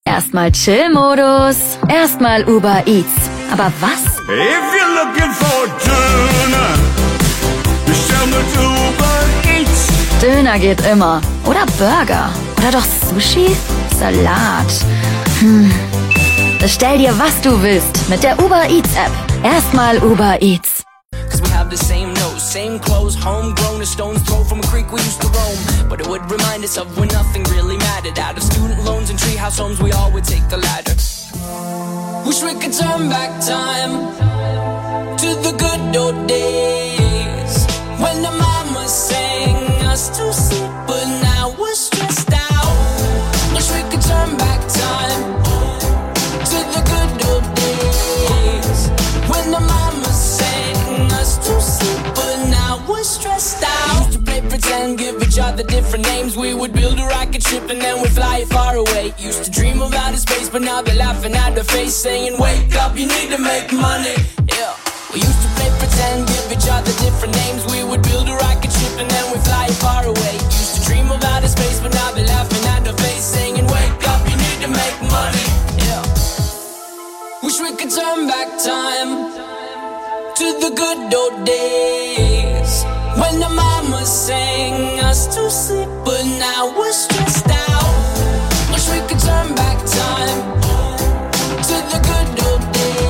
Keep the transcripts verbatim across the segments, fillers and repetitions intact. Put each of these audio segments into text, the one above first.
Erstmal Chill-Modus, erstmal Uber Eats. Aber was? If you're looking for Döner, bestell mit Uber Eats. Döner geht immer. Oder Burger. Oder doch Sushi? Salat. Hm. Bestell dir, was du willst, mit der Uber Eats App. Erstmal Uber Eats. Cause we have the same nose, same clothes, homegrown, a stone's throw from a creek we used to roam. But it would remind us of when nothing really mattered. Out of student loans and treehouse homes, we all would take the ladder. Wish we could turn back time to the good old days when the mama sang us to sleep, but now we're stressed out. Wish we could turn back time to the good old days when the mama sang us to sleep, but now we're stressed out. We used to play pretend, give each other different names. We would build a rocket ship and then we'd fly it far away. Used to dream of outer space, but now they're laughing at the face, saying wake up, you need to make money. Yeah. We used to play pretend, give each other different names. We would build a rocket ship and then we'd fly it far away. Used to dream of outer space, but now they're laughing at the face, saying wake up, you need to make money. Yeah. Wish we could turn back time to the good old days when the mama sang us to sleep, but now we're stressed out. Wish we could turn back time to the good old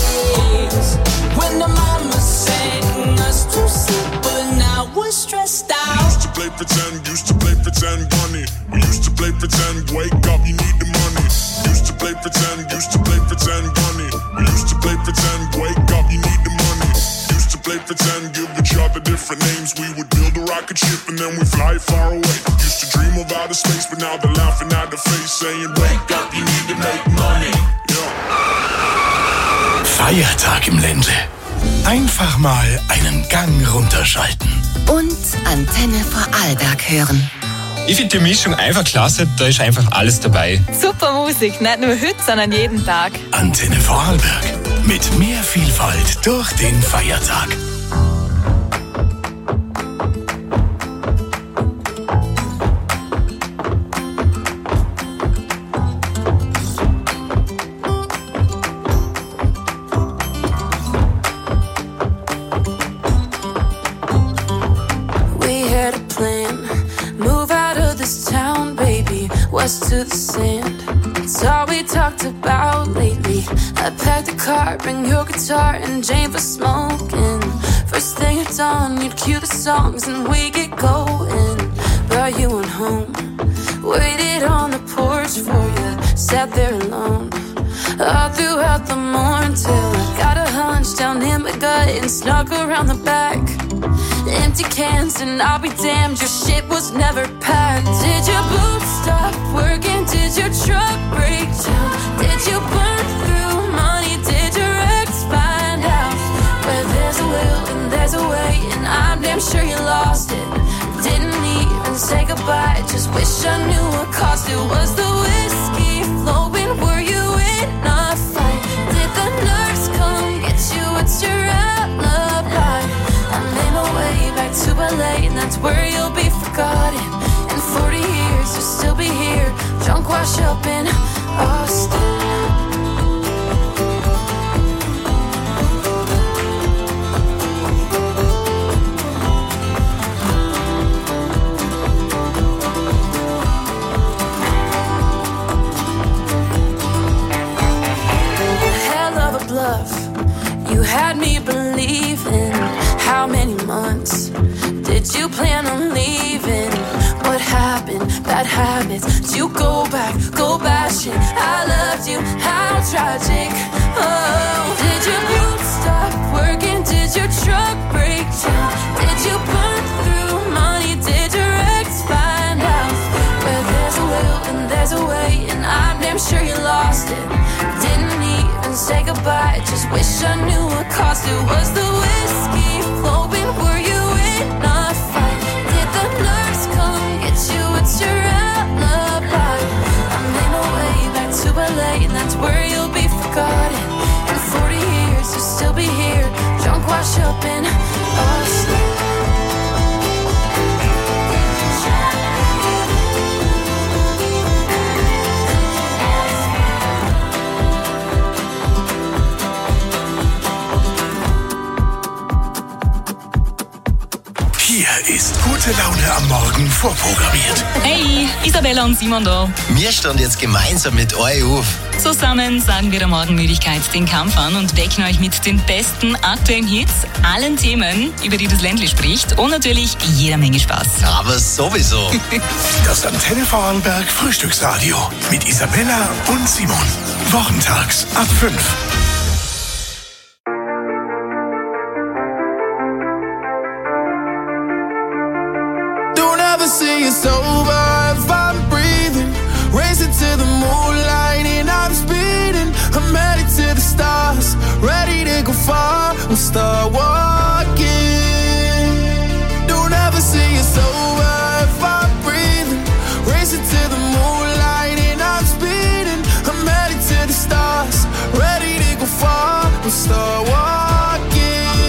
days when the mama sang us to sleep, but now we're stressed out. We used to play pretend, used to play pretend, bunny. We used to play pretend, wake up, you need the money. Used to play pretend, used to play pretend, bunny. We used to play pretend, wake up, you need the money. Used to play pretend, give each other different names. We would build a rocket ship and then we fly far away. Used to dream of outer space, but now they're laughing at the face, saying wake up, you need to make money. Yeah. Feiertag im Ländle. Einfach mal einen Gang runterschalten. Und Antenne Vorarlberg hören. Ich finde die Mischung einfach klasse, da ist einfach alles dabei. Super Musik, nicht nur heute, sondern jeden Tag. Antenne Vorarlberg. Mit mehr Vielfalt durch den Feiertag. To the sand, it's all we talked about lately. I packed a car, bring your guitar and Jane for smoking. First thing at dawn, you'd cue the songs and we get going. Brought you on home, waited on the porch for you, sat there alone all throughout the morning till I got a hunch down in my gut and snuck around the back. Empty cans and I'll be damned, your shit was never packed. Did your boots stop working? Did your truck break down? Did you burn through money? Did your ex find out? Where there's a will and there's a way, and I'm damn sure you lost it. Didn't even say goodbye, just wish I knew what caused it. Was the whiskey flowing? Were you in a fight? Did the nurse come get you? What's your alibi? I made my way back to L A, and that's where you'll be forgotten. In forty years, you'll still be here, drunk, washed up in Austin. You had me believing. How many months did you plan on leaving? What happened? Bad habits. Did you go back, go bashing? I loved you, how tragic. Oh, did your boots stop working? Did your truck break down? Did you burn through money? Did your ex find out? Where there's a will and there's a way, and I'm damn sure you lost it. Didn't even say goodbye, just wish I knew what caused it. Was the whiskey flowing? Were you in a fight? Did the nurse come get you? What's your alibi? I made my way back to L A, and that's where you'll be forgotten. In forty years, you'll still be here, drunk, washed up in Austin. gute Laune am Morgen vorprogrammiert. Hey, Isabella und Simon da. Wir stehen jetzt gemeinsam mit euch auf. Zusammen sagen wir der Morgenmüdigkeit den Kampf an und wecken euch mit den besten aktuellen Hits, allen Themen, über die das Ländle spricht und natürlich jeder Menge Spaß. Aber sowieso. Das Antenne Vorarlberg Frühstücksradio mit Isabella und Simon. Wochentags ab fünf. Don't ever say it's over if I'm breathing. Racing to the moonlight and I'm speeding. I'm headed to the stars, ready to go far and start walking. Don't ever say it's over if I'm breathing. Racing to the moonlight and I'm speeding. I'm headed to the stars, ready to go far and start walking.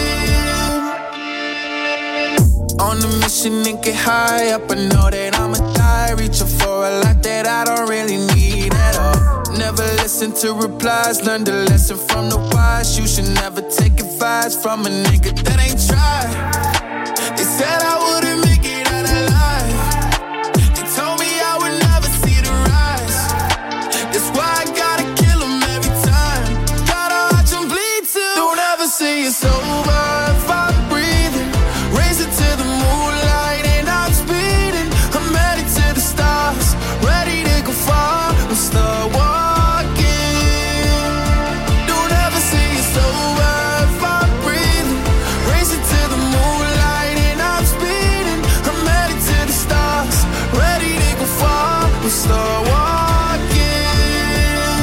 On a mission and get high up, I know that I'ma die. Reaching for a lot that I don't really need at all. Never listen to replies, learn the lesson from the wise. You should never take advice from a nigga that ain't tried. They said I wouldn't make it out alive. They told me I would never see the rise. That's why I gotta kill them every time. Gotta watch them bleed too. Don't ever say it's over if I'm breathing. Racing to the moonlight and I'm speeding. I'm headed to the stars, ready to go far and start walking. Don't ever say it's over if I'm breathing. Racing to the moonlight and I'm speeding. I'm headed to the stars, ready to go far and start walking.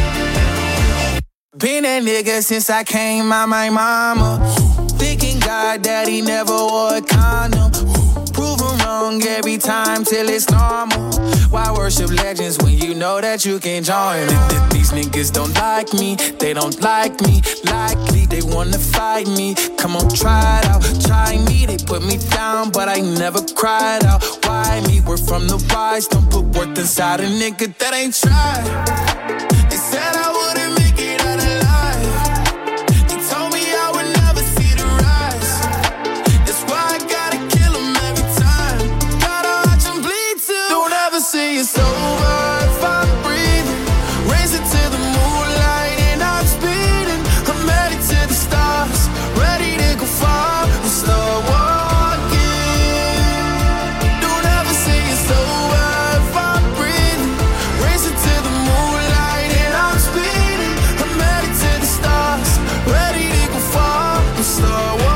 Been that nigga since I came out my mama. Thinking God that he never wore a condom. Proven wrong every time till it's normal. Why worship legends when you know that you can join? These niggas don't like me, they don't like me. Likely they wanna fight me. Come on, try it out, try me. They put me down, but I never cried out. Why me? We're from the wise. Don't put worth inside a nigga that ain't tried. They said I wouldn't make it out alive. They told me I would never see the rise. That's why I gotta kill them every time. Gotta watch them bleed too. Don't ever say it's over if I'm breathing. Racing to the moonlight and I'm speeding. I'm headed to the stars, ready to go far and start walking. Don't ever say it's over if I'm breathing. Racing to the moonlight and I'm speeding. I'm headed to the stars, ready to go far and start walking.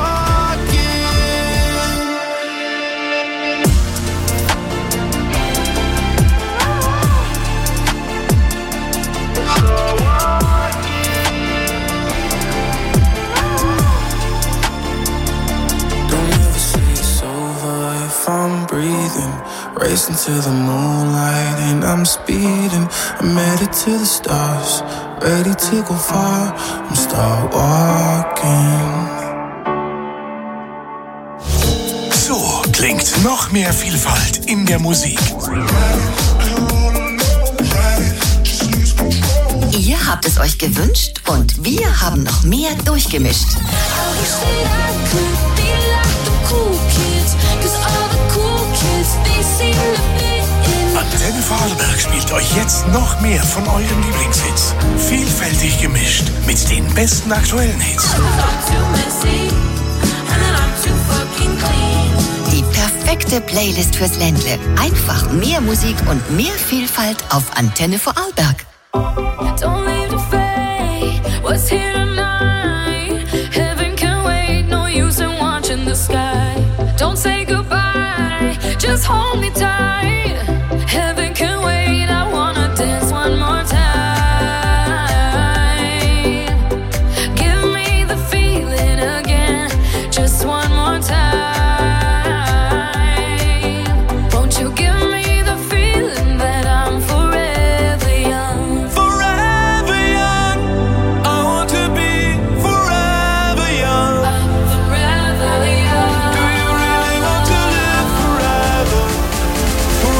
Don't ever say it's over if I'm breathing. Racing to the moonlight and I'm speeding. I'm headed to the stars, ready to go far and start walking. So klingt noch mehr Vielfalt in der Musik. Ihr habt es euch gewünscht und wir haben noch mehr durchgemischt. Antenne Vorarlberg spielt euch jetzt noch mehr von euren Lieblingshits. Vielfältig gemischt mit den besten aktuellen Hits. Die perfekte Playlist fürs Ländle. Einfach mehr Musik und mehr Vielfalt auf Antenne Vorarlberg. Don't leave the fate, what's here tonight? Heaven can wait, no use in watching the sky. Don't say goodbye, just hold me tight. Heaven can wait, I wanna dance one more time. Give me the feeling again, just one more time. Won't you give me the feeling that I'm forever young? Forever young, I want to be forever young. I'm forever young. Do you really want to live forever?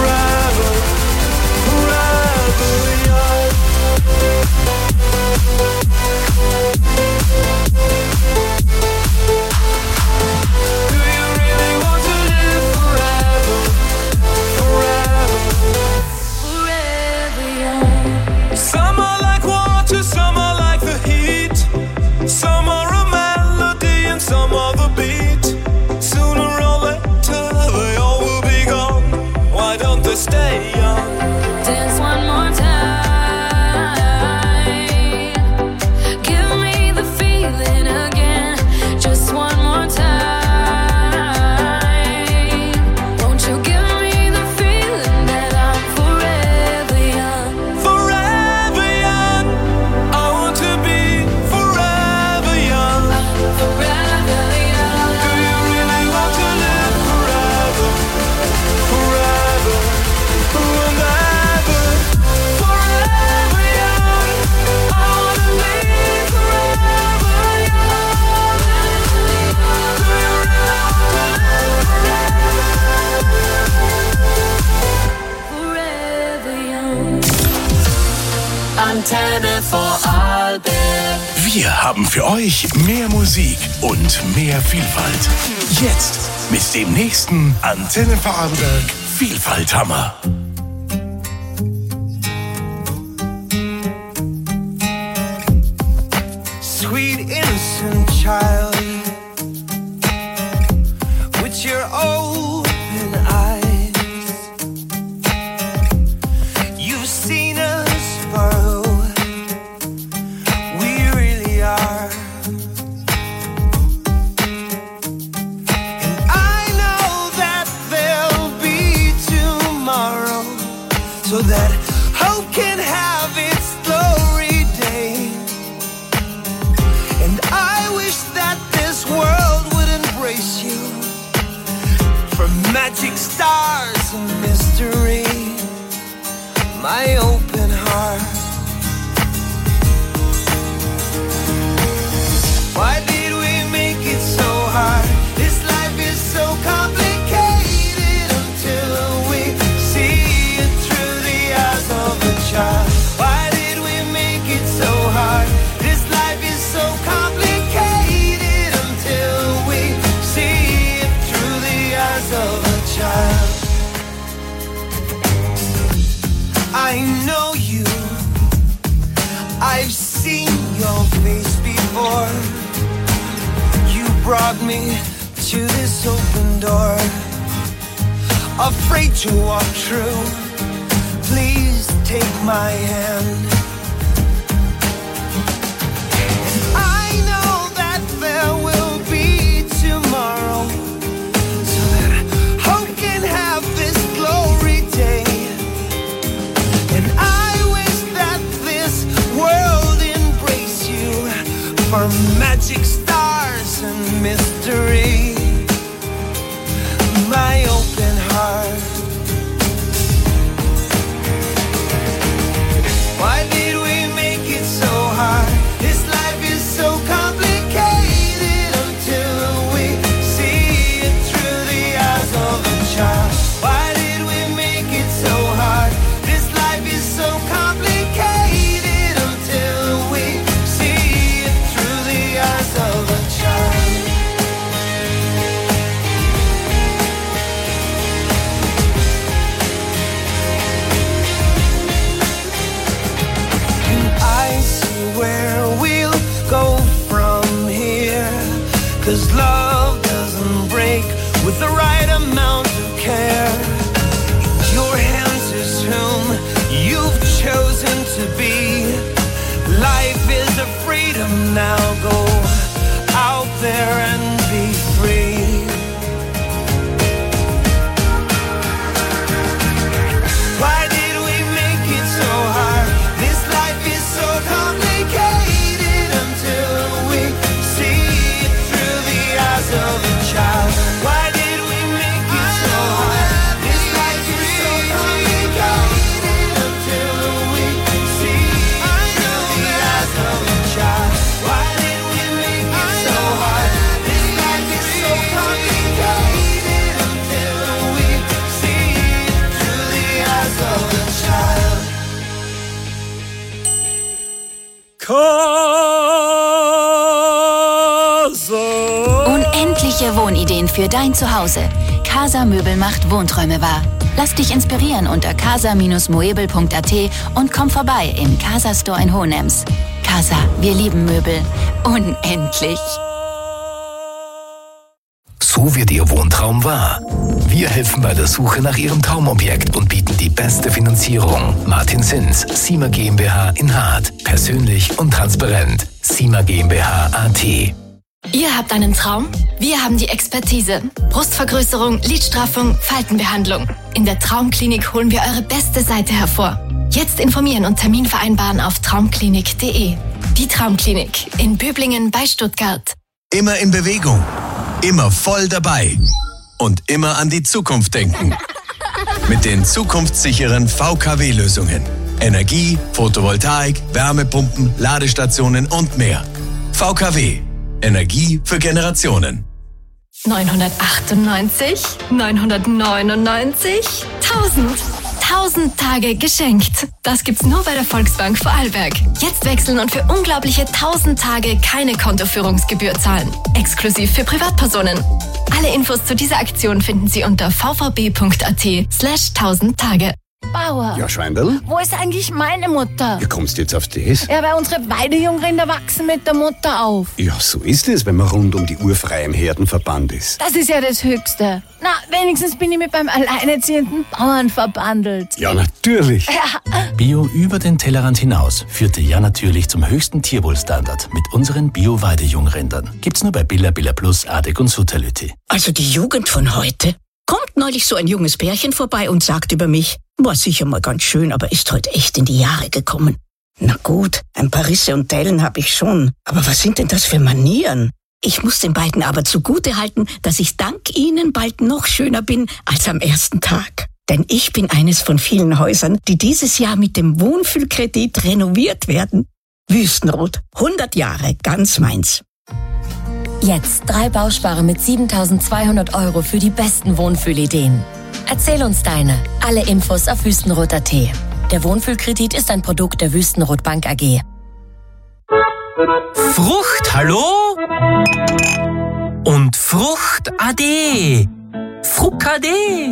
Some are like water, some are like the heat. Some are a melody and some are the beat. Sooner or later they all will be gone. Why don't they stay young? Dance one more time. Give me the feeling again. Just one more time. Won't you give me the feeling that I'm forever young? Forever young. I want to be forever young. Forever young. Do you really want to live forever? Forever. And ever. Forever young. I want to live forever young. Do you really want to live Forever young. Antenne for Arlberg. Wir haben für euch mehr Musik und mehr Vielfalt. Jetzt mit dem nächsten Antenne Vorarlberg Vielfalthammer. Sweet innocent child, with your open eyes, you've seen us for who we really are. And I know that there'll be tomorrow, so that hope can have its glory day. And I wish that this world would embrace you, for magic stars and mystery, my open heart. Why did we make it so hard? This life is so complicated until we see it through the eyes of a child. Why did we make it so hard? This life is so complicated until we see it through the eyes of a child. I know you, I've seen your face before. You brought me to this open door, afraid to walk through. Please take my hand. I know that there will be tomorrow, so that hope can have this glory day. And I wish that this world embrace you, for magic stars and mystery, my open heart. Why did we make it so hard? This life is so complicated until we see it through the eyes of a child. Why did we make it so hard? This life is so complicated until we see it through the eyes of a child. And I see where we'll go from here, 'cause love doesn't break with the right amount of care. In your hands is whom you've chosen to be. Life is a freedom now. Go out there and be free. Why did we make it so hard? This life is so complicated until we see it through the eyes of a child. Why did we make it so hard? This life is so complicated until we see it through the eyes of a child. Why did we make it so hard? This life is so complicated until we see it through the eyes of a child. Unendliche Wohnideen für dein Zuhause. Casa Möbel macht Wohnträume wahr. Lass dich inspirieren unter casa Bindestrich moebel Punkt a t und komm vorbei im Casa Store in Hohenems. Casa, wir lieben Möbel. Unendlich. So wird Ihr Wohntraum wahr. Wir helfen bei der Suche nach Ihrem Traumobjekt und bieten die beste Finanzierung. Martin Sins, Sima GmbH in Hart. Persönlich und transparent. Sima GmbH A T. Ihr habt einen Traum? Wir haben die Expertise. Brustvergrößerung, Lidstraffung, Faltenbehandlung. In der Traumklinik holen wir eure beste Seite hervor. Jetzt informieren und Termin vereinbaren auf traumklinik punkt de. Die Traumklinik in Böblingen bei Stuttgart. Immer in Bewegung, immer voll dabei und immer an die Zukunft denken. Mit den zukunftssicheren V K W-Lösungen. Energie, Photovoltaik, Wärmepumpen, Ladestationen und mehr. V K W. Energie für Generationen. neunhundertachtundneunzig, neunhundertneunundneunzig, tausend. tausend Tage geschenkt. Das gibt's nur bei der Volksbank Vorarlberg. Jetzt wechseln und für unglaubliche tausend Tage keine Kontoführungsgebühr zahlen. Exklusiv für Privatpersonen. Alle Infos zu dieser Aktion finden Sie unter v v b punkt a t slash tausend Tage. Bauer. Ja, Schweindl? Wo ist eigentlich meine Mutter? Wie kommst du jetzt auf das? Ja, weil unsere Weidejungrinder wachsen mit der Mutter auf. Ja, so ist es, wenn man rund um die Uhr frei im Herdenverband ist. Das ist ja das Höchste. Na, wenigstens bin ich mit beim alleinerziehenden Bauern verbandelt. Ja, natürlich. Ja. Bio über den Tellerrand hinaus führte ja natürlich zum höchsten Tierwohlstandard mit unseren Bio-Weidejungrindern. Gibt's nur bei Billa, Billa Plus, Adek und Sutterlütti. Also die Jugend von heute? Kommt neulich so ein junges Pärchen vorbei und sagt über mich, war sicher mal ganz schön, aber ist heute echt in die Jahre gekommen. Na gut, ein paar Risse und Dellen habe ich schon. Aber was sind denn das für Manieren? Ich muss den beiden aber zugute halten, dass ich dank ihnen bald noch schöner bin als am ersten Tag. Denn ich bin eines von vielen Häusern, die dieses Jahr mit dem Wohnfühlkredit renoviert werden. Wüstenrot, hundert Jahre, ganz meins. Jetzt drei Bausparer mit siebentausendzweihundert Euro für die besten Wohnfühlideen. Erzähl uns deine. Alle Infos auf wüstenrot punkt a t. Der Wohnfühlkredit ist ein Produkt der Wüstenrot Bank A G. Frucht, hallo? Und Frucht ade. Frucade.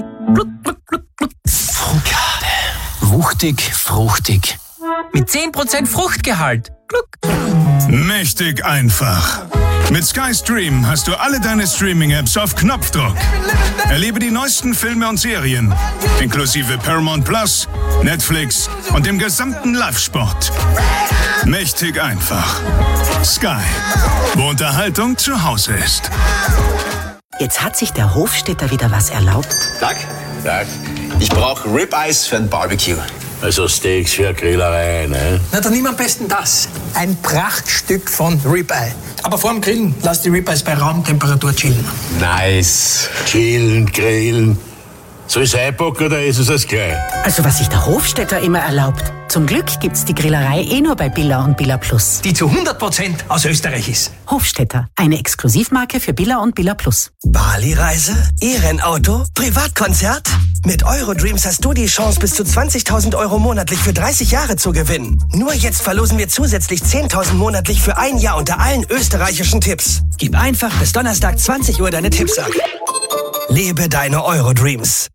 Frucade. Wuchtig, fruchtig. Mit zehn Prozent Fruchtgehalt. Gluck. Mächtig einfach. Mit SkyStream hast du alle deine Streaming-Apps auf Knopfdruck. Erlebe die neuesten Filme und Serien, inklusive Paramount Plus, Netflix und dem gesamten Live-Sport. Mächtig einfach. Sky, wo Unterhaltung zu Hause ist. Jetzt hat sich der Hofstädter wieder was erlaubt. Tag, Tag. Ich brauche Ribeyes für ein Barbecue. Also Steaks für eine Grillerei, ne? Na, dann nimm am besten das. Ein Prachtstück von Ribeye. Aber vor dem Grillen lass die Ribeyes bei Raumtemperatur chillen. Nice. Chillen, grillen. Soll ich es einpacken oder ist es das gleich? Also was sich der Hofstädter immer erlaubt. Zum Glück gibt's die Grillerei eh nur bei Billa und Billa Plus. Die zu hundert Prozent aus Österreich ist. Hofstädter, eine Exklusivmarke für Billa und Billa Plus. Bali-Reise? E-Rennauto? Privatkonzert? Mit Eurodreams hast du die Chance, bis zu zwanzigtausend Euro monatlich für dreißig Jahre zu gewinnen. Nur jetzt verlosen wir zusätzlich zehntausend monatlich für ein Jahr unter allen österreichischen Tipps. Gib einfach bis Donnerstag zwanzig Uhr deine Tipps ab. Lebe deine Eurodreams.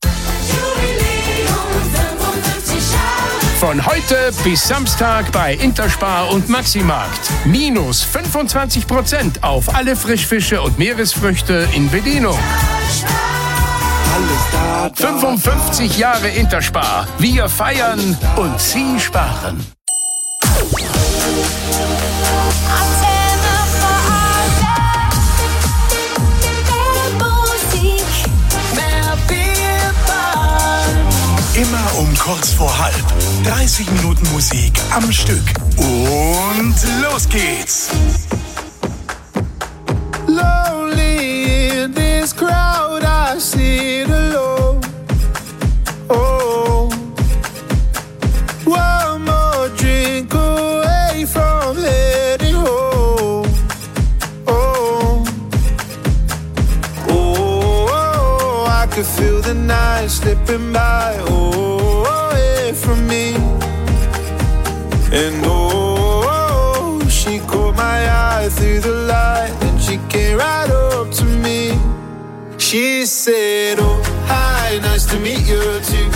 Von heute bis Samstag bei Interspar und Maximarkt. Minus fünfundzwanzig Prozent auf alle Frischfische und Meeresfrüchte in Bedienung. fünfundfünfzig Jahre Interspar. Wir feiern und Sie sparen. Immer um kurz vor halb. dreißig Minuten Musik am Stück. Und los geht's. Lonely in this crowd, I sit alone. Oh, one more drink away from heading home. Oh, oh, oh, I could feel the night slipping by. Oh, away from me. And oh, she caught my eye through the light, and she came right up to me. She said, oh, hi, nice to meet you too.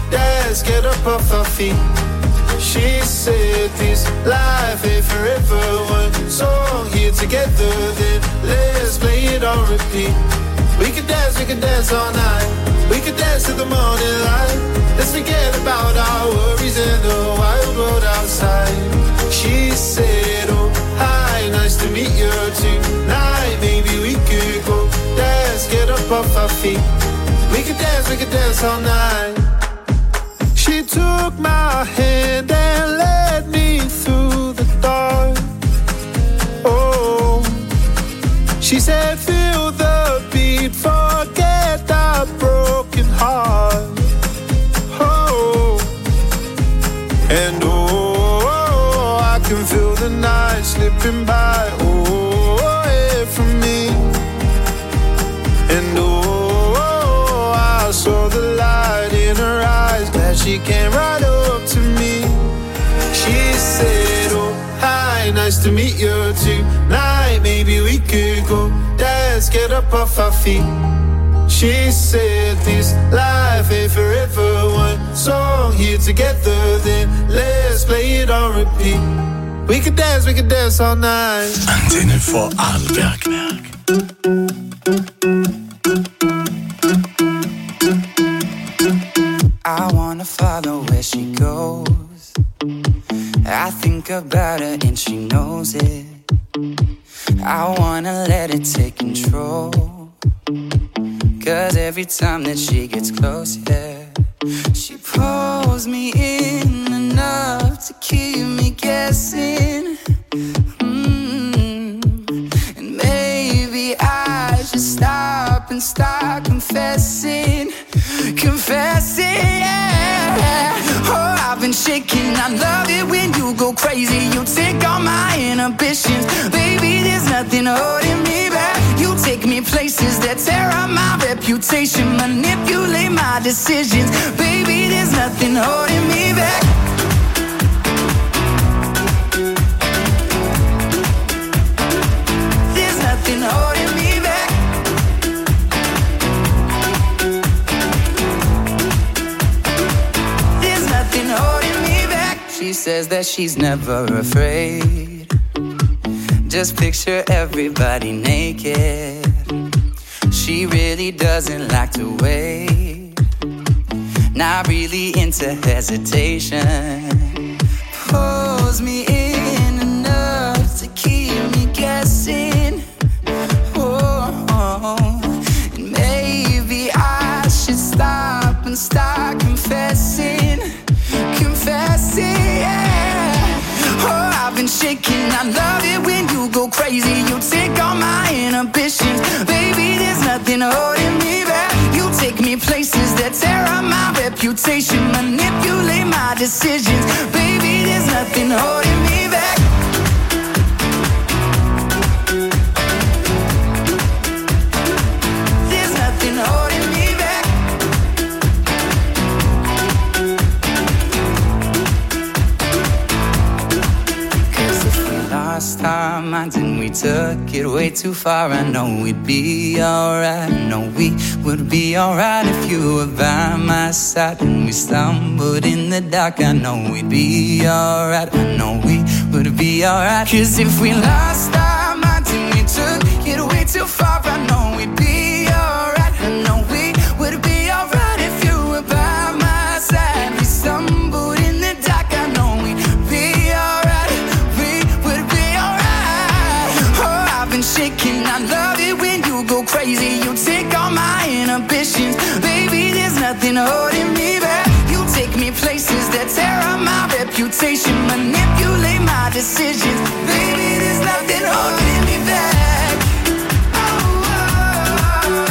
Let's get up off our feet. She said this life ain't forever. One song here together, then let's play it on repeat. We could dance, we could dance all night. We could dance to the morning light. Let's forget about our worries and the wild world outside. She said, oh, hi, nice to meet you tonight. Maybe we could go dance, get up off our feet. We could dance, we could dance all night. She took my hand and led me through the dark. Oh, she said, feel the beat, forget the broken heart. Oh, and oh, I can feel the night slipping by. Oh, away from me. And oh, I saw the light in her eyes. Glad she came right up to me. She said, oh, hi, nice to meet you tonight. Maybe we could go dance, get up off our feet. She said this life ain't forever. One song here together, then let's play it on repeat. We could dance, we could dance all night. Antenne Vorarlberg. I wanna follow where she goes. I think about her and she knows it. I wanna let it take control. Cause every time that she gets close, yeah, she pulls me in enough to keep me guessing. Mm-hmm. And maybe I should stop and start confessing. Confessing, yeah. Oh, I've been shaking. I love it when you go crazy. You take all my inhibitions. Baby, there's nothing holding me back. You take me places that tear up my reputation, manipulate my decisions. Baby, there's nothing holding me back. There's nothing holding me back. There's nothing holding me back. She says that she's never afraid. Just picture everybody naked. She really doesn't like to wait. Not really into hesitation. Pulls me in enough to keep me guessing. Oh, and maybe I should stop and start confessing. Confessing, yeah. Oh, I've been shaking. I love it when you go crazy. You take all my inhibitions. Baby, there's nothing holding me back. You take me places that tear up my reputation, manipulate my decisions. Baby, there's nothing holding me back. There's nothing holding me back. Cause if we lost our minds and we took it way too far, I know we'd be alright. I know we would be alright if you were by my side. And we stumbled in the dark, I know we'd be alright. I know we would be alright. Cause if we lost our minds and we took it way too far, I know we'd be alright. I know we would be alright if you were by my side. We stumbled in the dark, I know we'd be alright. We would be alright. Oh, I've been shaking. I love it when you go crazy. You take all my inhibitions. Baby, there's nothing holding me back. You take me places that tear up my reputation, manipulate my decisions. Baby, there's nothing holding me back. Oh, oh.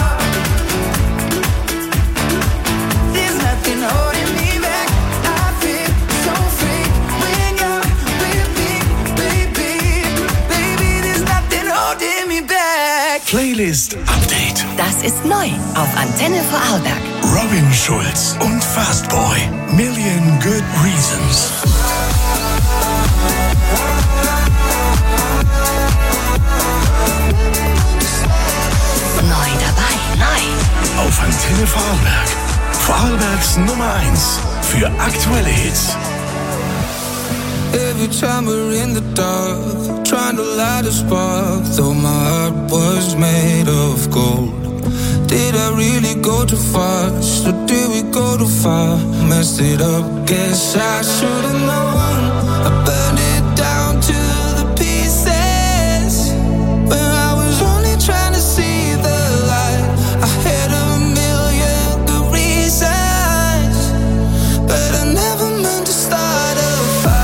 There's nothing holding me back. I feel so free when you're with me, baby. Baby, there's nothing holding me back. Playlist Update. Das ist neu auf Antenne Vorarlberg. Robin Schulz und Fastboy. Million Good Reasons. Neu dabei, neu. Auf Antenne Vorarlberg. Vorarlbergs Nummer eins für aktuelle Hits. Every time we're in the dark, trying to light a spark, though my heart was made of gold. Did I really go too fast, or did we go too far? Messed it up, guess I should've known. I burned it down to the pieces, when I was only trying to see the light. I had a million good reasons, but I never meant to start a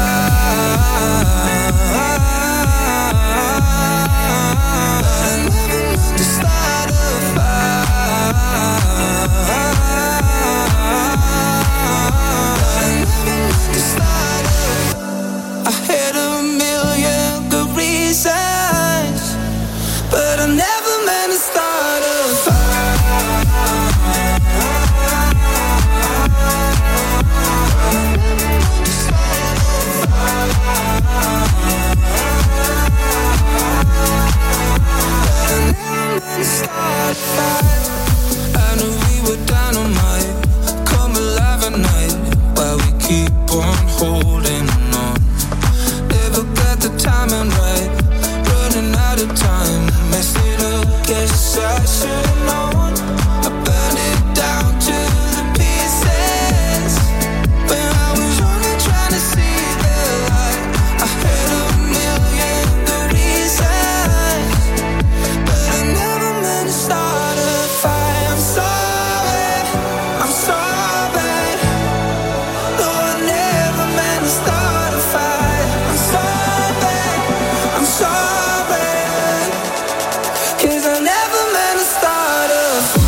I knew we were dynamite, come alive at night, while we keep on holding on. Never got the timing right, running out of time, messed it up, guess I should've known. I burned it down to the pieces, when I was only trying to see the light. I had a million good reasons, but I never meant to start a fight. I'm sorry, I'm sorry. No, I never meant to start a fight. I'm sorry, I'm sorry, 'cause I never meant to start a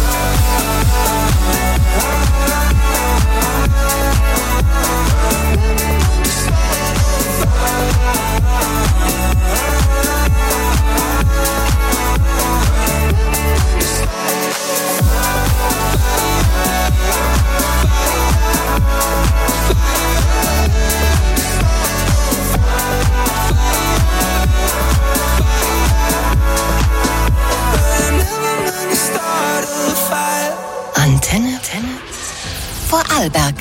Antenne Vorarlberg.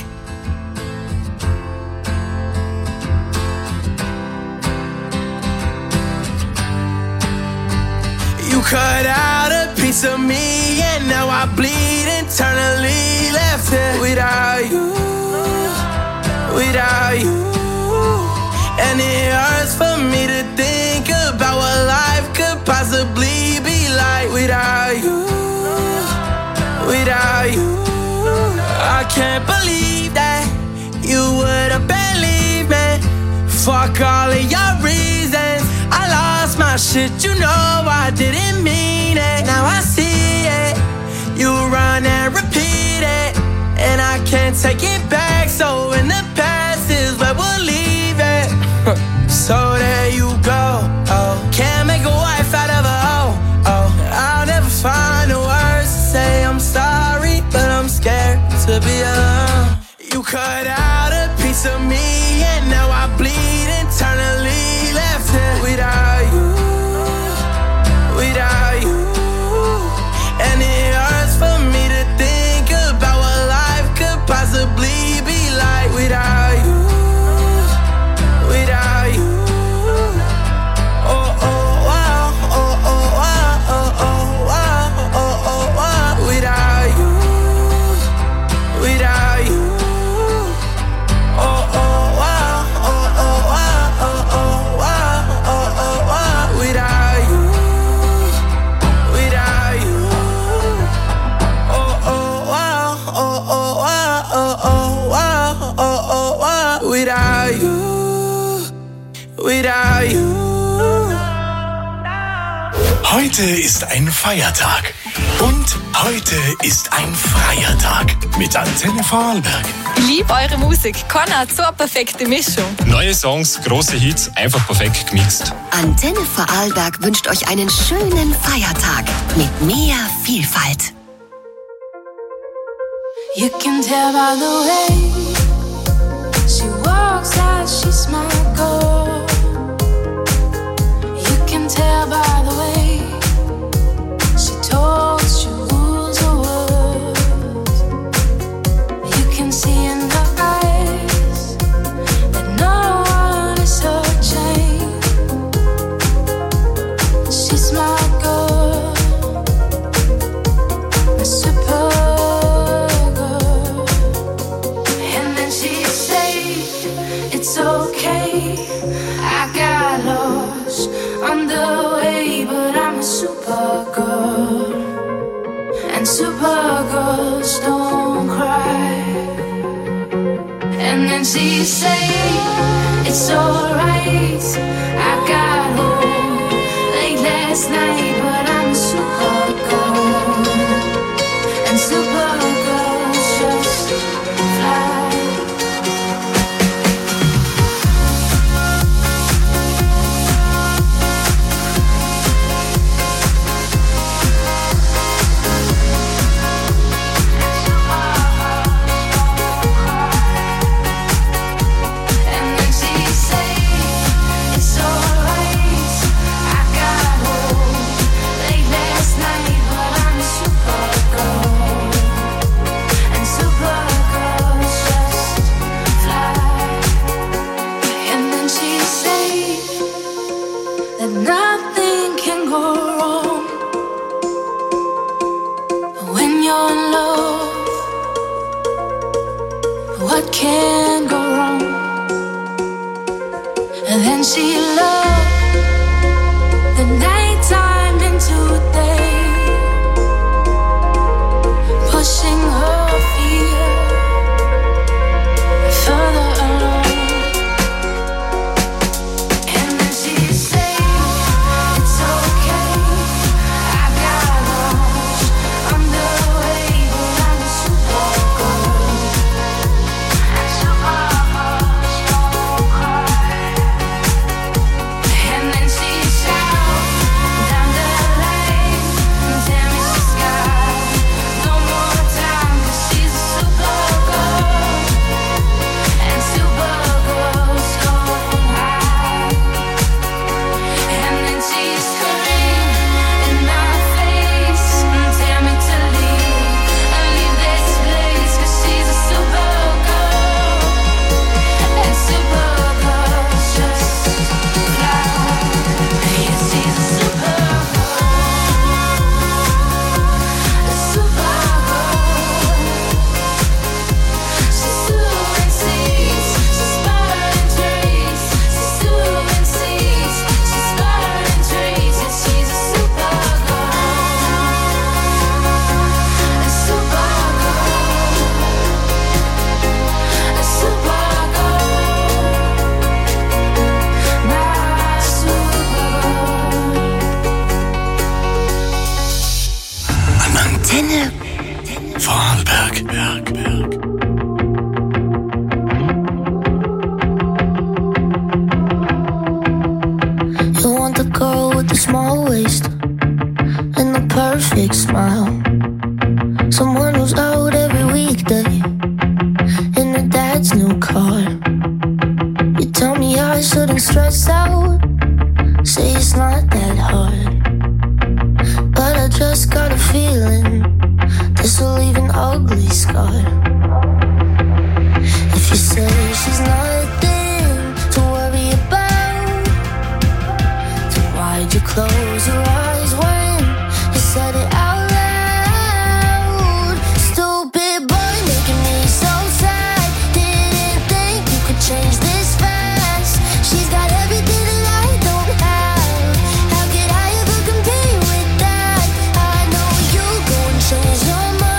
You cut out a piece of me, and now I bleed internally. Left here without you, without you. And it hurts for me to think about what life could possibly be like without you, without you. I can't believe that you would've believed me. Fuck all of your reasons, I lost my shit, you know I didn't mean it. Now I see it, you run and repeat it, and I can't take it back. So in the past is where we'll leave it. So there you go, oh. Can't make a wife out of a hoe, oh. I'll never find the words to say I'm sorry, but I'm scared to be alone. You cut out a piece of me, and now I bleed internally. Left here without you, without you. And it hurts for me to think about what life could possibly be like without you, without you. Oh, oh, wow, oh, oh, wow, oh, oh, wow, oh, oh, wow. Without you, without you. Oh, oh, wow, oh, oh, wow, oh, oh, wow, oh, oh, wow. Without you, without you. Oh, oh, wow, oh, oh, wow, oh, oh, wow, oh, oh, wow. Without you, without you. Heute ist ein Feiertag. Und heute ist ein freier Tag mit Antenne Vorarlberg. Ich liebe eure Musik. Keiner hat so eine perfekte Mischung. Neue Songs, große Hits, einfach perfekt gemixt. Antenne Vorarlberg wünscht euch einen schönen Feiertag mit mehr Vielfalt. You can tell by the way she walks that she's my girl. You can tell by the way she talks, she rules her words. it's okay. I got lost on the way, but I'm a supergirl, and supergirls don't cry. And then she say it's alright. I got home late last night, but I'm a supergirl, and supergirls just fly. Can't go wrong. And then she loved the nighttime into day, pushing her fear further along. And then she say it's okay. I got lost on the way, but I'm a supergirl. Vorarlberg. Berg, Berg. You want the girl with the small waist and the perfect smile, someone who's out every weekday in her dad's new car. You tell me I shouldn't stress out, say it's not that hard, but I just got a feeling this will leave an ugly scar. If you say she's nothing to worry about, then why'd you close your eyes when you said it out loud? Stupid boy making me so sad, didn't think you could change this fast. She's got everything that I don't have, how could I ever compete with that? I know you go and change your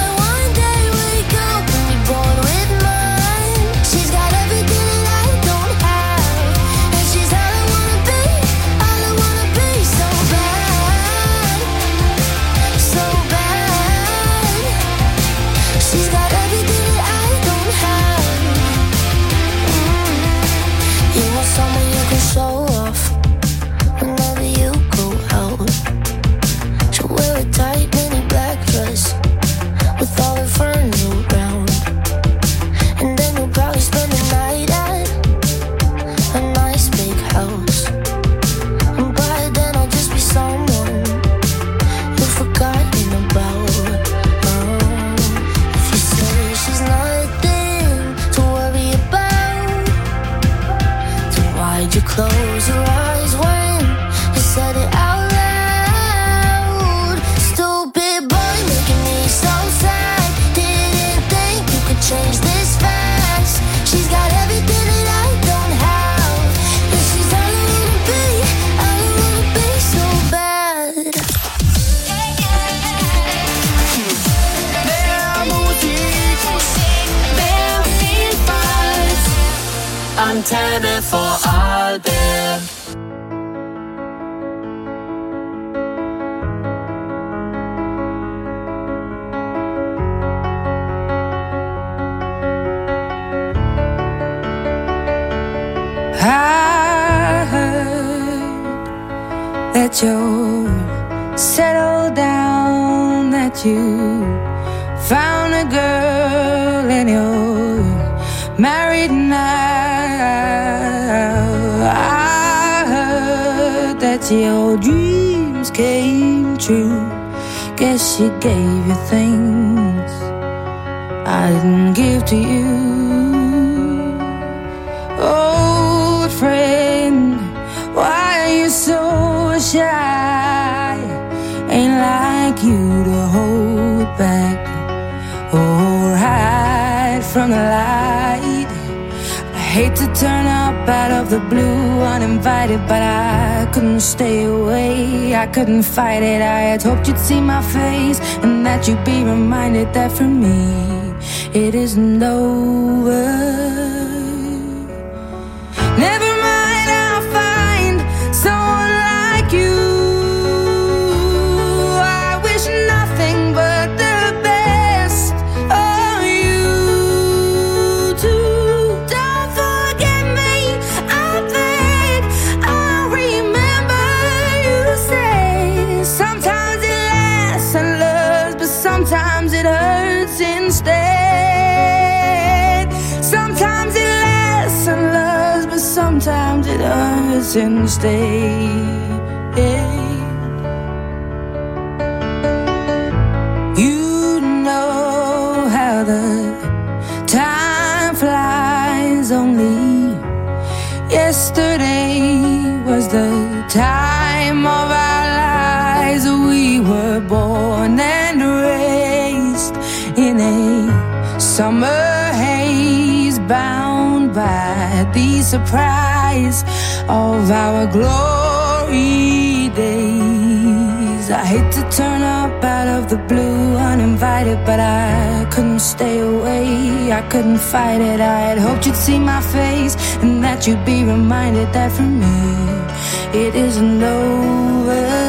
show off whenever you go out. She'll wear a tight mini black dress with all her friends around, and then you'll probably spend the night at a nice big house. And by then I'll just be someone you've forgotten about. Oh, if you say she's nothing to worry about, then why'd you close your eyes when you said it out loud? Stupid boy making me so sad, didn't think you could change this fast. She's got everything that I don't Antenne Vorarlberg. I heard that you're settled down, that you found a girl and you're married now. I heard that your dreams came true. Guess she gave you things I didn't give to you. Old friend, why are you so shy? Ain't like you to hold back or hide from the light. I hate to turn up out of the blue uninvited, but I couldn't stay away, I couldn't fight it. I had hoped you'd see my face and that you'd be reminded that for me it isn't over. Never mind, I'll find someone like you. I wish nothing but the best of you too. Don't forget me, I beg. I remember you say sometimes it lasts and loves, but sometimes it hurts instead. Sometimes it lasts and loves, but sometimes it hurts instead. You know how the time flies. Only yesterday was the time of our lives. We were born and raised in a summer haze, bound by the surprise of our glory days. I hate to turn up out of the blue uninvited, but I couldn't stay away, I couldn't fight it. I had hoped you'd see my face and that you'd be reminded that for me it isn't over.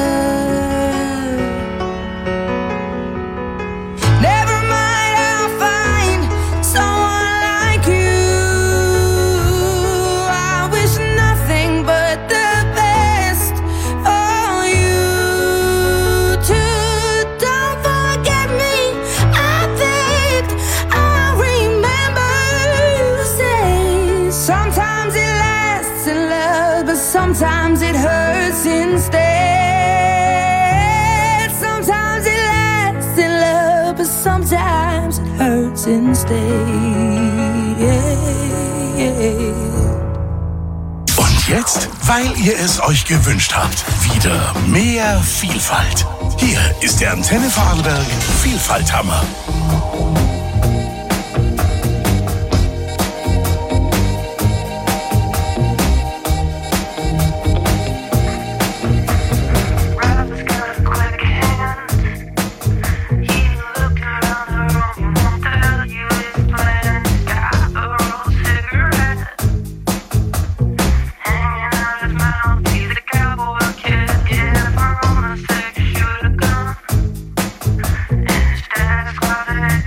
Sometimes it hurts instead. Sometimes it lasts in love, but sometimes it hurts instead. Und jetzt, weil ihr es euch gewünscht habt, wieder mehr Vielfalt. Hier ist der Antenne Vorarlberg Vielfalthammer. Instead, it's quiet.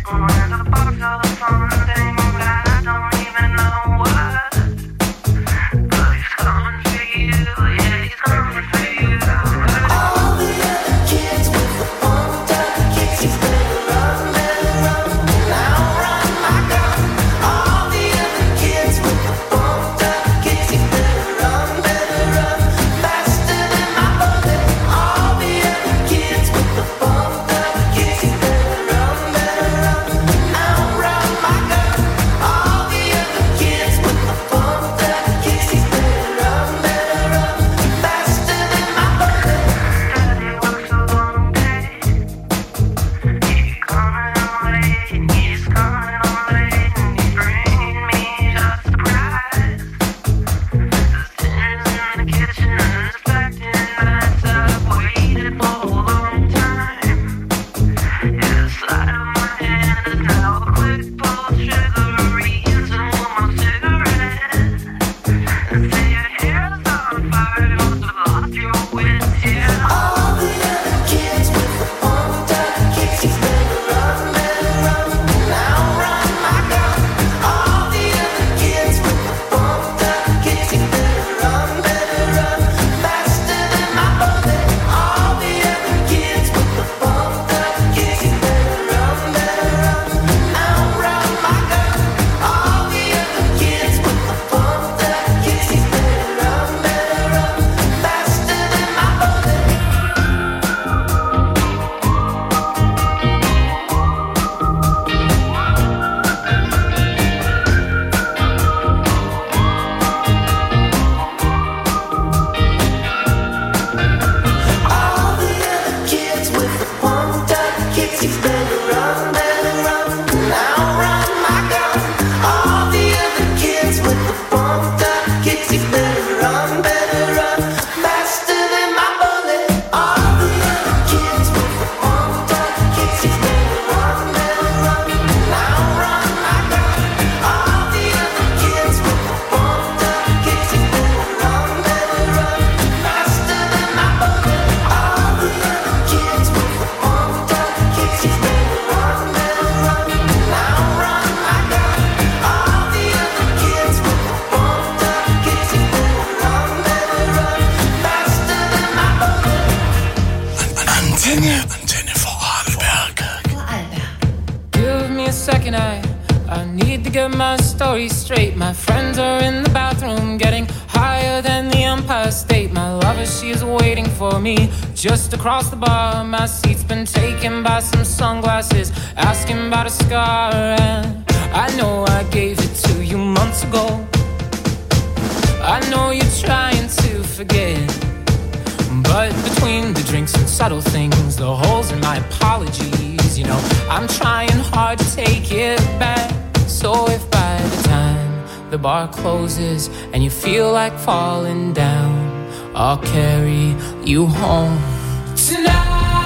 story straight. My friends are in the bathroom getting higher than the Empire State. My lover, she is waiting for me just across the bar. My seat's been taken by some sunglasses, asking about a scar. And I know I gave it to you months ago. I know you're trying to forget, but between the drinks and subtle things, the holes in my apologies, you know, I'm trying hard to take it back. So if by the time the bar closes and you feel like falling down, I'll carry you home tonight.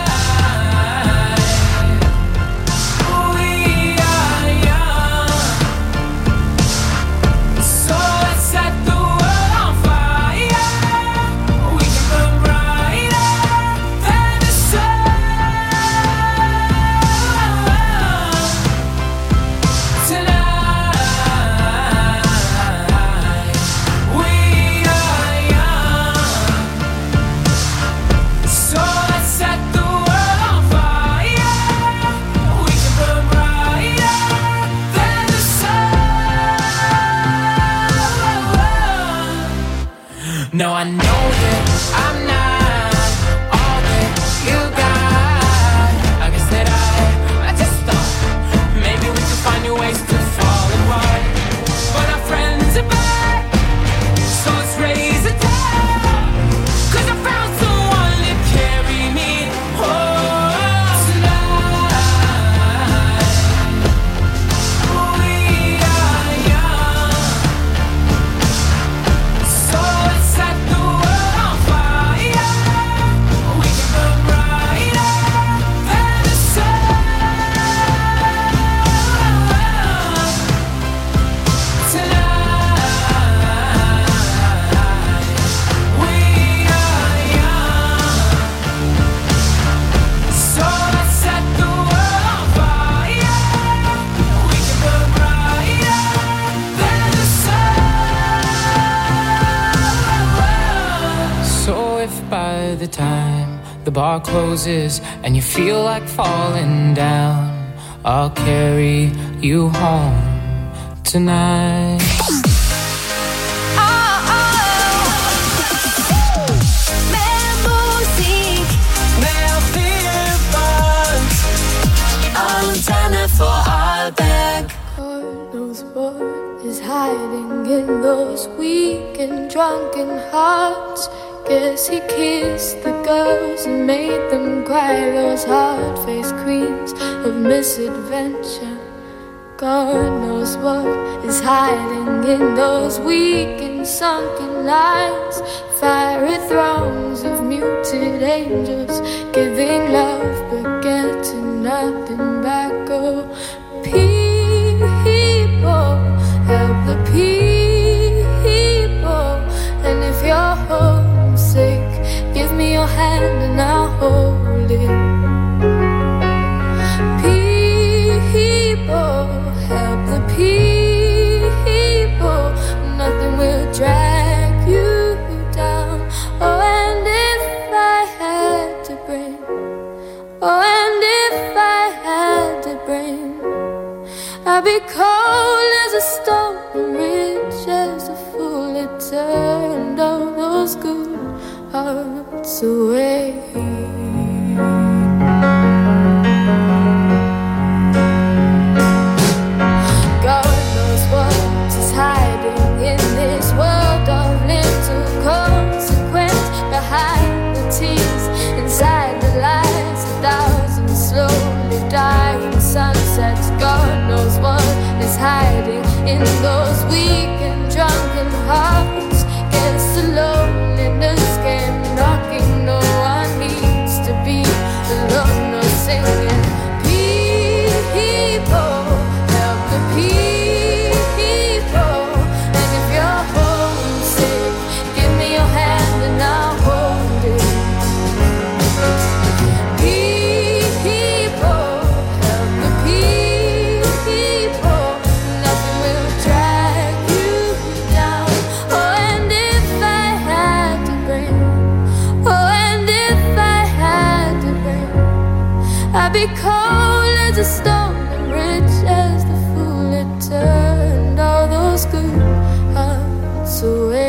No, I know that I'm not all that you got. I guess that I, I just thought maybe we could find new ways to fall apart. But our friends are back, so let's raise a toast. 'Cause I found someone to carry me home tonight. We are young, so let's set the world on fire. We can burn brighter than the sun tonight. We are young, so let's set the world on fire. We can burn brighter than the sun. So if by the time the bar closes and you feel like falling down, I'll carry you home tonight. Mehr Musik, mehr Vielfalt. Antenne Vorarlberg. God knows what is hiding in those weak and drunken hearts. Guess he kissed the girls and made them cry, those hard-faced queens of misadventure. God knows what is hiding in those weak and sunken lines. Fiery throngs of muted angels giving love but getting nothing back. Oh, people, help the people. And if you're homesick, give me your hand and I'll hold it. People, help the people. Nothing will drag you down. Oh, and if I had to bring, oh, and if I had to bring, I'd be cold as a stone and rich as a fool. It turned all those good hearts away. God knows what is hiding in this world of little consequence. Behind the tears, inside the lies, a thousand slowly dying sunsets. God knows what is hiding in those weak and drunken hearts. Guess the loneliness came knocking. No one needs to be alone or singing. People, help the people. And if you're homesick, give me your hand and I'll hold it. People, help the people. Nothing will drag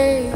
away.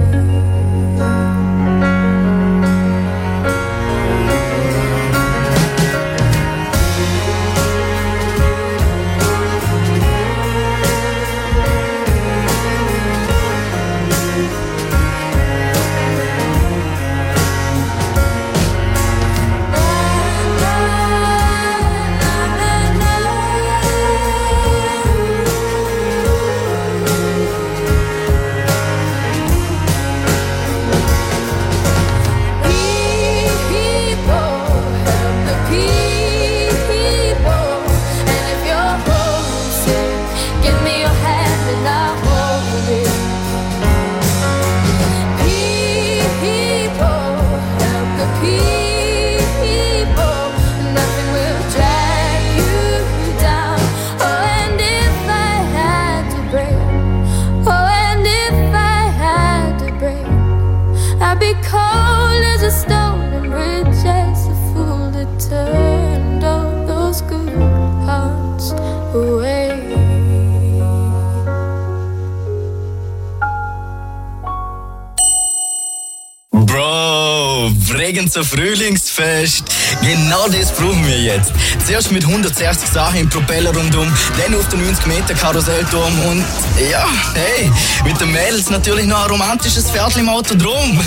Bregenzer Frühlingsfest. Genau das brauchen wir jetzt. Zuerst mit hundertsechzig Sachen im Propeller rundum, dann auf den neunzig Meter Karussellturm und ja, hey, mit den Mädels natürlich noch ein romantisches Pferdchen im Auto drum.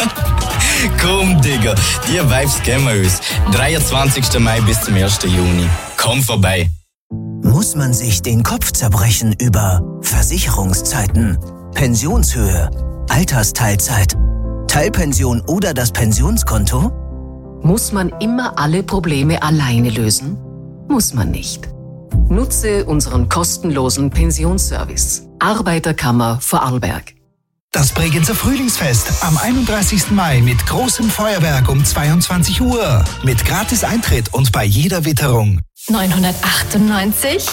Komm, Digga, die Vibes geben wir uns. dreiundzwanzigsten Mai bis zum ersten Juni. Komm vorbei. Muss man sich den Kopf zerbrechen über Versicherungszeiten, Pensionshöhe, Altersteilzeit, Teilpension oder das Pensionskonto? Muss man immer alle Probleme alleine lösen? Muss man nicht. Nutze unseren kostenlosen Pensionsservice. Arbeiterkammer Vorarlberg. Das Bregenzer Frühlingsfest am einunddreißigsten Mai mit großem Feuerwerk um zweiundzwanzig Uhr. Mit gratis Eintritt und bei jeder Witterung. neunhundertachtundneunzig,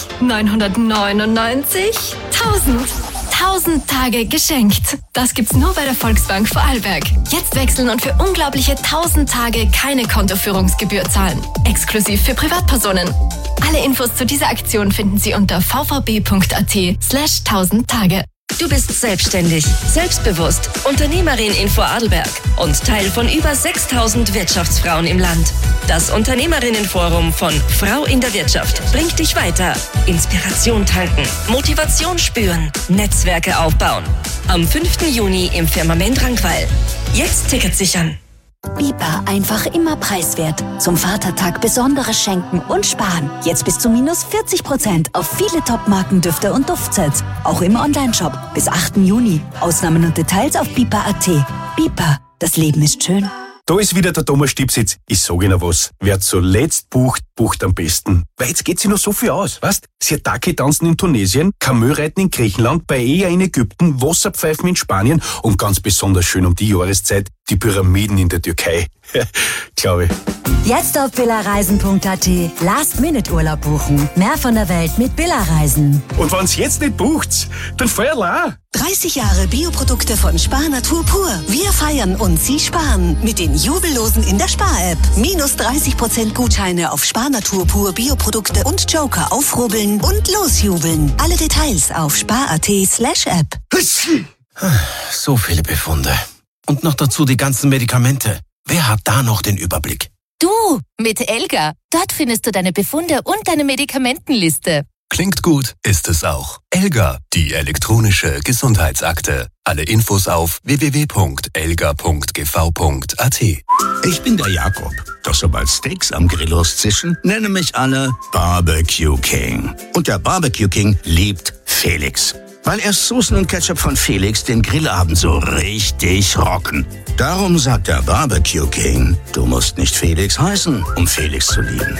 neunhundertneunundneunzig, tausend. tausend Tage geschenkt. Das gibt's nur bei der Volksbank Vorarlberg. Jetzt wechseln und für unglaubliche tausend Tage keine Kontoführungsgebühr zahlen. Exklusiv für Privatpersonen. Alle Infos zu dieser Aktion finden Sie unter v v b punkt a t slash tausend Tage. Du bist selbstständig, selbstbewusst, Unternehmerin in Vorarlberg und Teil von über sechstausend Wirtschaftsfrauen im Land. Das Unternehmerinnenforum von Frau in der Wirtschaft bringt dich weiter. Inspiration tanken, Motivation spüren, Netzwerke aufbauen. Am fünften Juni im Firmament Rankweil. Jetzt Ticket sichern. Bipa, einfach immer preiswert. Zum Vatertag Besonderes schenken und sparen. Jetzt bis zu minus vierzig Prozent auf viele Top-Markendüfte und Duftsets. Auch im Onlineshop bis achten Juni. Ausnahmen und Details auf bipa punkt a t. Bipa, das Leben ist schön. Da ist wieder der Thomas Stipsitz. Ich sag Ihnen was. Wer zuletzt bucht, bucht am besten. Weil jetzt geht sich noch so viel aus. Weißt? Sirtaki tanzen in Tunesien, Kamelreiten in Griechenland, Paella in Ägypten, Wasserpfeifen in Spanien und ganz besonders schön um die Jahreszeit die Pyramiden in der Türkei. Glaube ich. Jetzt auf billerreisen punkt a t. Last-Minute-Urlaub buchen. Mehr von der Welt mit Billerreisen. Und wenn's jetzt nicht bucht, dann feuerl auch. dreißig Jahre Bioprodukte von Spar Natur pur. Wir feiern und Sie sparen. Mit den Jubellosen in der Spar-App. Minus dreißig Prozent Gutscheine auf Spar Natur pur Bioprodukte und Joker aufrubbeln und losjubeln. Alle Details auf spar punkt a t slash app. So viele Befunde. Und noch dazu die ganzen Medikamente. Wer hat da noch den Überblick? Du, mit Elga. Dort findest du deine Befunde und deine Medikamentenliste. Klingt gut, ist es auch. Elga, die elektronische Gesundheitsakte. Alle Infos auf w w w punkt elga punkt g v punkt a t. Ich bin der Jakob. Doch sobald Steaks am Grill auszischen, nennen mich alle Barbecue King. Und der Barbecue King liebt Felix. Weil erst Soßen und Ketchup von Felix den Grillabend so richtig rocken. Darum sagt der Barbecue King, du musst nicht Felix heißen, um Felix zu lieben.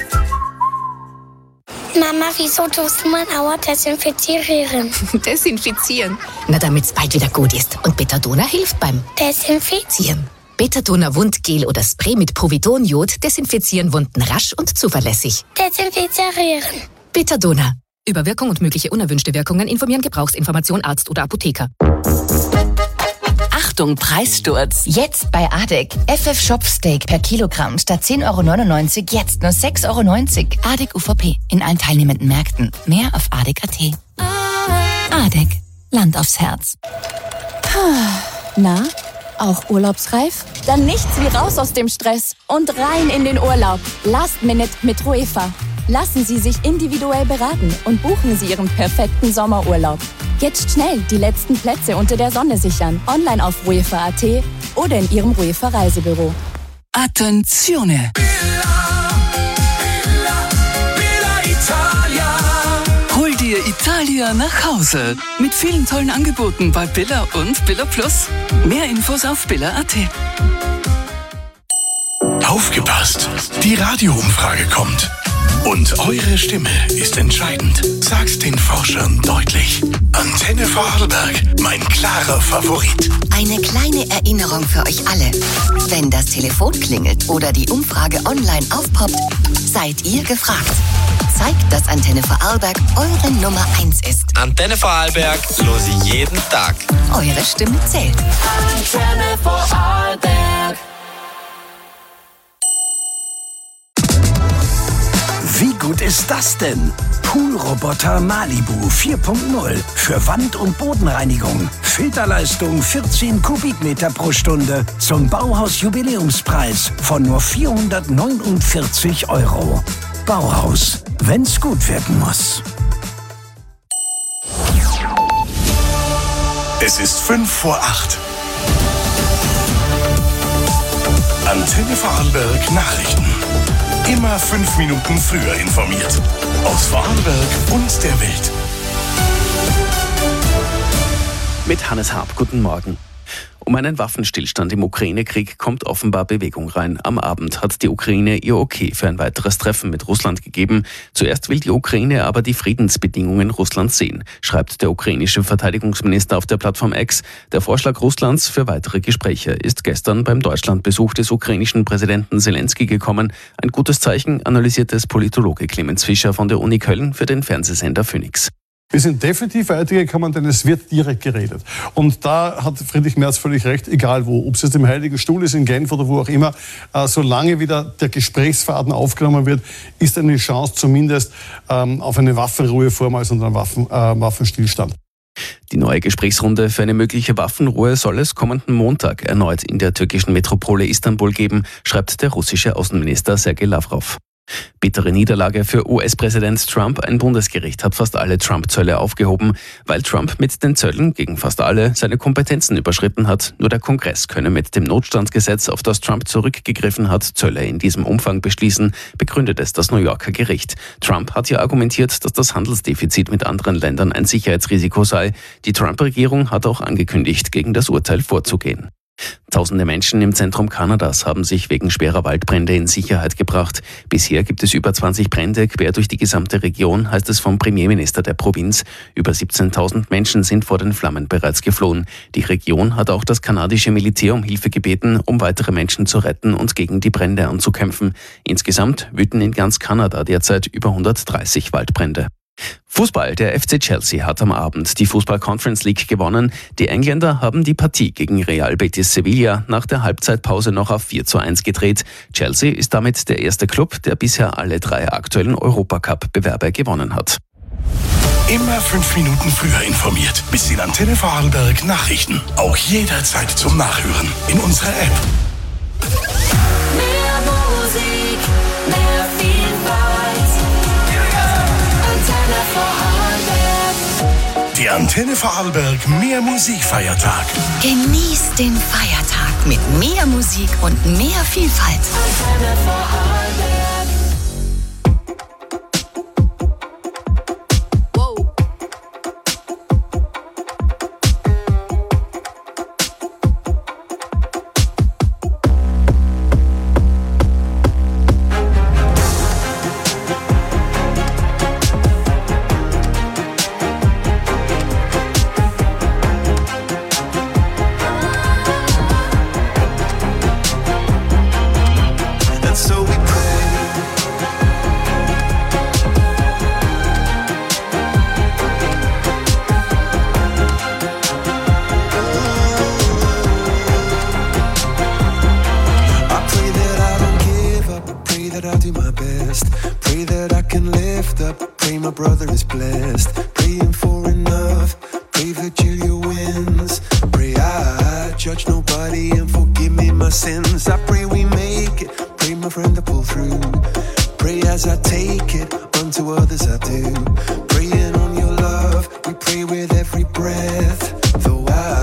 Mama, wieso tust du mein Auer desinfizieren? Desinfizieren? Na, damit's bald wieder gut ist. Und Betadona hilft beim Desinfizieren. Betadona Wundgel oder Spray mit Povidonjod desinfizieren Wunden rasch und zuverlässig. Desinfizieren. Betadona. Über Wirkung und mögliche unerwünschte Wirkungen informieren Gebrauchsinformation Arzt oder Apotheker. Achtung, Preissturz. Jetzt bei Adek. F F Shop Steak per Kilogramm statt zehn Euro neunundneunzig jetzt nur sechs Euro neunzig. Adek U V P in allen teilnehmenden Märkten. Mehr auf adek punkt a t. Adek. Land aufs Herz. Na, auch urlaubsreif? Dann nichts wie raus aus dem Stress und rein in den Urlaub. Last Minute mit Ruefa. Lassen Sie sich individuell beraten und buchen Sie Ihren perfekten Sommerurlaub. Jetzt schnell die letzten Plätze unter der Sonne sichern. Online auf ruefa punkt at oder in Ihrem Ruefa Reisebüro. Attenzione! Hol dir Italia nach Hause. Mit vielen tollen Angeboten bei Billa und Billa Plus. Mehr Infos auf billa punkt at. Aufgepasst! Die Radioumfrage kommt. Und eure Stimme ist entscheidend. Sagt's den Forschern deutlich. Antenne Vorarlberg, mein klarer Favorit. Eine kleine Erinnerung für euch alle. Wenn das Telefon klingelt oder die Umfrage online aufpoppt, seid ihr gefragt. Zeigt, dass Antenne Vorarlberg eure Nummer eins ist. Antenne Vorarlberg, los jeden Tag. Eure Stimme zählt. Antenne Vorarlberg. Wie gut ist das denn? Poolroboter Malibu vier Punkt null für Wand- und Bodenreinigung. Filterleistung vierzehn Kubikmeter pro Stunde zum Bauhaus-Jubiläumspreis von nur vierhundertneunundvierzig Euro. Bauhaus, wenn's gut werden muss. Es ist fünf vor acht. Antenne Vorarlberg Nachrichten. Immer fünf Minuten früher informiert. Aus Vorarlberg und der Welt. Mit Hannes Harp, guten Morgen. Um einen Waffenstillstand im Ukraine-Krieg kommt offenbar Bewegung rein. Am Abend hat die Ukraine ihr Okay für ein weiteres Treffen mit Russland gegeben. Zuerst will die Ukraine aber die Friedensbedingungen Russlands sehen, schreibt der ukrainische Verteidigungsminister auf der Plattform X. Der Vorschlag Russlands für weitere Gespräche ist gestern beim Deutschlandbesuch des ukrainischen Präsidenten Zelensky gekommen. Ein gutes Zeichen, analysiert es Politologe Clemens Fischer von der Uni Köln für den Fernsehsender Phoenix. Wir sind definitiv weitergekommen, denn es wird direkt geredet. Und da hat Friedrich Merz völlig recht, egal wo, ob es jetzt im Heiligen Stuhl ist, in Genf oder wo auch immer, äh, solange wieder der Gesprächsfaden aufgenommen wird, ist eine Chance zumindest ähm, auf eine Waffenruhe vormals und einen Waffen, äh, Waffenstillstand. Die neue Gesprächsrunde für eine mögliche Waffenruhe soll es kommenden Montag erneut in der türkischen Metropole Istanbul geben, schreibt der russische Außenminister Sergei Lavrov. Bittere Niederlage für U S-Präsident Trump. Ein Bundesgericht hat fast alle Trump-Zölle aufgehoben, weil Trump mit den Zöllen gegen fast alle seine Kompetenzen überschritten hat. Nur der Kongress könne mit dem Notstandsgesetz, auf das Trump zurückgegriffen hat, Zölle in diesem Umfang beschließen, begründet es das New Yorker Gericht. Trump hat ja argumentiert, dass das Handelsdefizit mit anderen Ländern ein Sicherheitsrisiko sei. Die Trump-Regierung hat auch angekündigt, gegen das Urteil vorzugehen. Tausende Menschen im Zentrum Kanadas haben sich wegen schwerer Waldbrände in Sicherheit gebracht. Bisher gibt es über zwanzig Brände quer durch die gesamte Region, heißt es vom Premierminister der Provinz. Über siebzehntausend Menschen sind vor den Flammen bereits geflohen. Die Region hat auch das kanadische Militär um Hilfe gebeten, um weitere Menschen zu retten und gegen die Brände anzukämpfen. Insgesamt wüten in ganz Kanada derzeit über hundertdreißig Waldbrände. Fußball. Der F C Chelsea hat am Abend die Fußball Conference League gewonnen. Die Engländer haben die Partie gegen Real Betis Sevilla nach der Halbzeitpause noch auf vier zu eins gedreht. Chelsea ist damit der erste Club, der bisher alle drei aktuellen Europacup-Bewerbe gewonnen hat. Immer fünf Minuten früher informiert. Bis die Antenne Vorarlberg Nachrichten. Auch jederzeit zum Nachhören in unserer App. Mehr Musik, mehr Vielfalt. Antenne Vorarlberg. Die Antenne Vorarlberg Mehr Musikfeiertag. Genießt den Feiertag mit mehr Musik und mehr Vielfalt. Antenne Vorarlberg. nobody and forgive me my sins. I pray we make it, pray my friend to pull through. Pray as I take it, unto others I do. Praying on your love, we pray with every breath. Though I